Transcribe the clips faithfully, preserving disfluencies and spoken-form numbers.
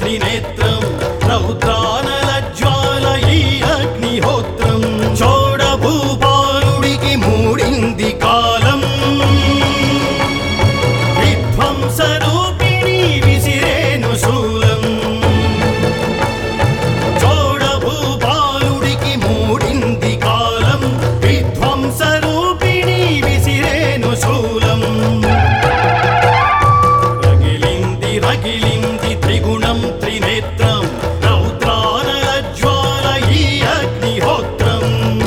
త్రినేత్రం రౌద్రానల జ్వాల ఈ అగ్నిహోత్రం చోడభూపాలుడికి మూడింది కాలం విధ్వంసరూపిణి విసిరేను శూలం చోడభూపాలుడికి మూడింది కాలం విధ్వంసరూపిణి విసిరేను శూలం రగిలింది రగిలింది త్రిగుణం త్రినేత్రం రౌద్రానల జ్వాల ఈ అగ్నిహోత్రం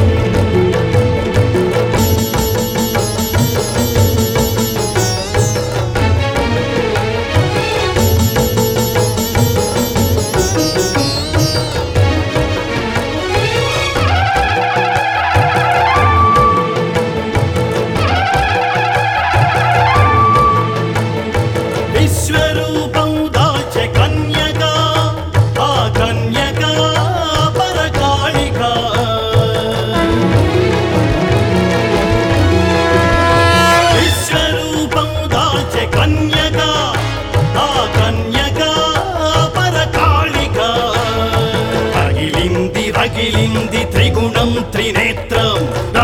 విశ్వరూపం దాల్చె కన్యక ఆ కన్యక పరకాళిక విశ్వరూపం దాల్చె కన్యక ఆ కన్యక పరకాళిక రగిలింది రగిలింది త్రిగుణం త్రినేత్రం